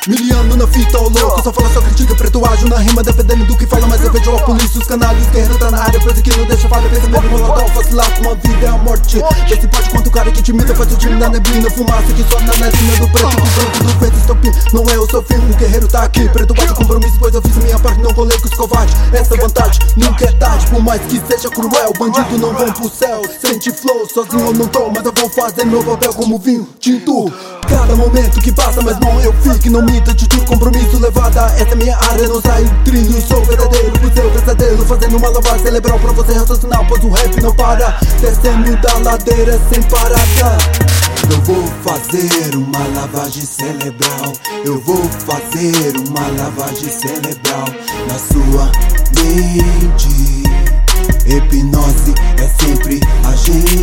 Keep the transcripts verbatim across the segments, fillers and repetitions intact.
miliano na fita, ô louco. Só fala, só critica, preto ágil na rima. Dependendo do que fala, mas eu vejo a polícia, os canalhas. Os guerreiros tá na área, preso que não deixa falha. Pensa mesmo, molotov, vacilar com a vida é a morte. Vê se pode quanto o cara que te imita faz o time na neblina. Fumaça que sobe na narina do preto, do branco, do vento, estopim. Não é o seu fim, o guerreiro tá aqui. Preto bate compromisso, pois eu fiz minha parte. Não colei com os covardes, essa vantagem nunca é tarde. Por mais que seja cruel, bandido não vão pro céu. Sente flow, sozinho eu não tô, mas eu vou fazer meu papel como vinho tinto. Cada momento que passa, mas bom eu fico. Não minta, te juro, compromisso levada. Essa é minha área, não saio do trilho. Sou verdadeiro, pro seu pesadelo. Fazendo uma lavagem cerebral pra você raciocinar, pois o rap não para. Descendo da ladeira sem parada. Eu vou fazer uma lavagem cerebral. Eu vou fazer uma lavagem cerebral na sua mente. Hipnose é sempre a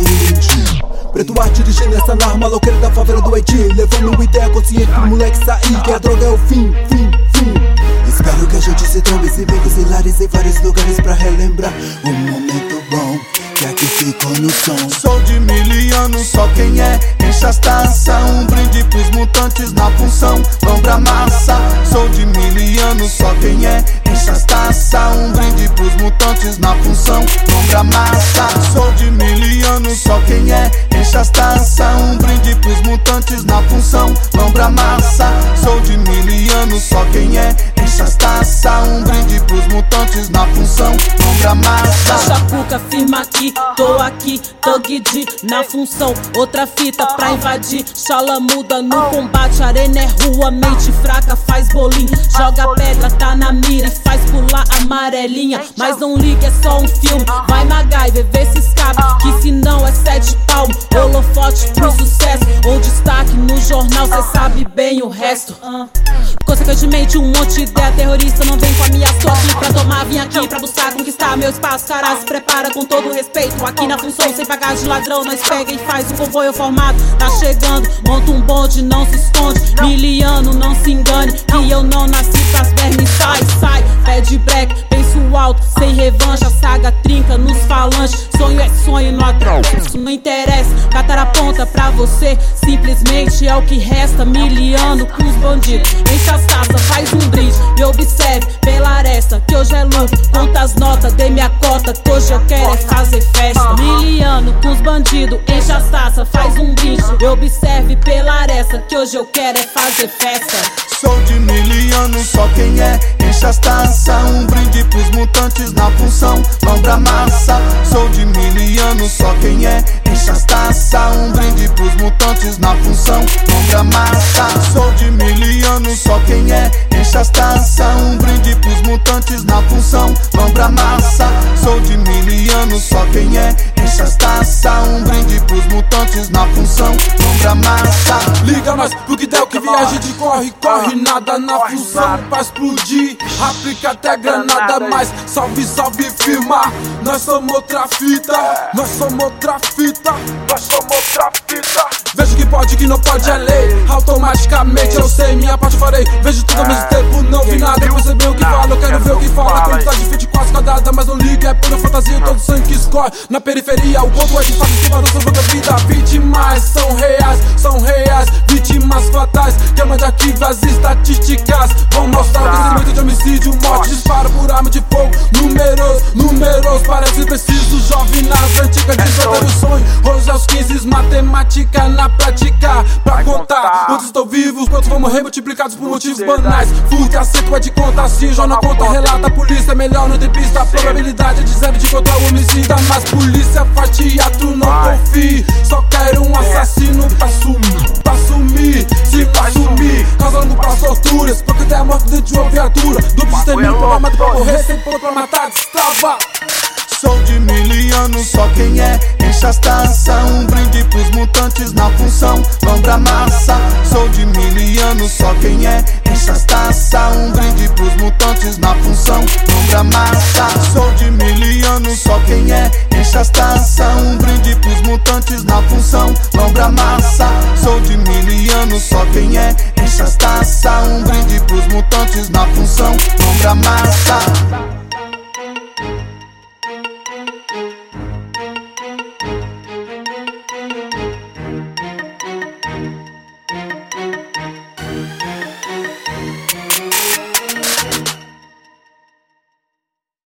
gente. Preto ar dirigindo essa narra, maloqueira da favela do Haiti. Levando ideia consciente pro moleque sair, que a droga é o fim, fim, fim. Espero que a gente se trombe, se becos hilares em vários lugares pra relembrar um momento bom que aqui ficou no som. Sou de miliano, só quem é enche as taças. Um brinde pros mutantes na função, lombra massa. Sou de miliano, só quem é enche as taças. Um brinde pros mutantes na função, lombra massa. Sou de miliano, só quem é enche as taças. Um brinde pros mutantes na função, lombra massa. Sou de miliano, só quem é enche as taças. Um brinde pros mutantes na função, lombra massa. Chapuca firma aqui, tô aqui, Thug D na função. Outra fita pra invadir, Xala muda no combate. Arena é rua, mente fraca faz bolinho. Joga pedra, tá na mira e faz pular amarelinha. Mas não liga, é só um filme. Vai MacGyver, vê se escapa, que se não é sete palmo. Holofote pro sucesso, ou destaque no jornal, cê sabe bem o resto. uh. Consequentemente um monte de ideia terrorista não vem com a minha. Tô aqui pra tomar, vim aqui pra buscar conquistar meu espaço. Cara, se prepara com todo respeito. Aqui na função, sem pagar de ladrão, nós pega e faz o comboio formado. Tá chegando, monta um bonde, não se esconde. Miliano, não se engane, que eu não nasci pras vermes. Sai, sai, pede break, penso alto, sem revanche. A saga trinca nos falantes. Sonho é sonho, não atraso, não interessa. Catar a ponta pra você, simplesmente é o que resta. Miliano com os bandidos, enche as taças, faz um brinde e observe pela aresta que hoje é lucro. Conta as notas, dê minha cota, que hoje eu quero é fazer festa. Miliano com os bandidos, enche as taças, faz um brinde e observe pela aresta que hoje eu quero é fazer festa. Sou de miliano, só quem é enche as taças. Um brinde pros mutantes na função, lombra massa. Sou de miliano, só quem é enche as taças. Um brinde pros mutantes na função, lombra massa. Sou de miliano, só quem é enche as taças. Um brinde pros mutantes na função, lombra massa. Sou de miliano, só quem é enche as taças. Um brinde pros mutantes na função, lombra massa. Liga nós pro que der, o que viaja de corre, corre. Nada na função pra explodir, aplica até granada. Mas salve, salve firma, nós somos outra fita. Nós somos outra fita, nós somos outra fita. Vejo que pode, que não pode é lei. Automaticamente eu sei, minha parte eu farei. Vejo tudo ao mesmo tempo, não vi nada. Perceber o que fala, eu quero ver o que fala. Quando tá difícil, quase quadrada, mas não liga. É pura fantasia, todo sangue que escorre na periferia. O povo é de fato que valor sobre a vida. Vítimas são reais, são reais. Vítimas fatais, que manda aqui as estatísticas vão mostrar o crescimento de homicídio, morte, disparo por arma de fogo. Números, números, parece preciso. Jovem nas antigas, desatar o sonho. Hoje aos quinze, matemática na prática pra contar. Quantos estão vivos, quantos vão morrer multiplicados por motivos banais. Furto, acerto é de conta, se jornal conta, relata. A polícia é melhor, não tem pista. A probabilidade é de zero de encontrar o homicida. Mas polícia faz teatro, não confie. Só quero um assassino pra sumir, pra sumir, se pra sumir. Causando pras torturas, porque tem a morte dentro de uma viatura. Duplo extermínio programado pra morrer, sem ponto pra matar, destrava. Sou de miliano, só quem é enche as taças. Um brinde pros mutantes na função, lombra massa. Sou de miliano, só quem é enche as taças. Um brinde pros mutantes na função, lombra massa. Sou de miliano, só quem é enche as taças. Um brinde pros mutantes na função, lombra massa. Sou de miliano, só quem é enche as taças. Um brinde pros mutantes na função, lombra massa.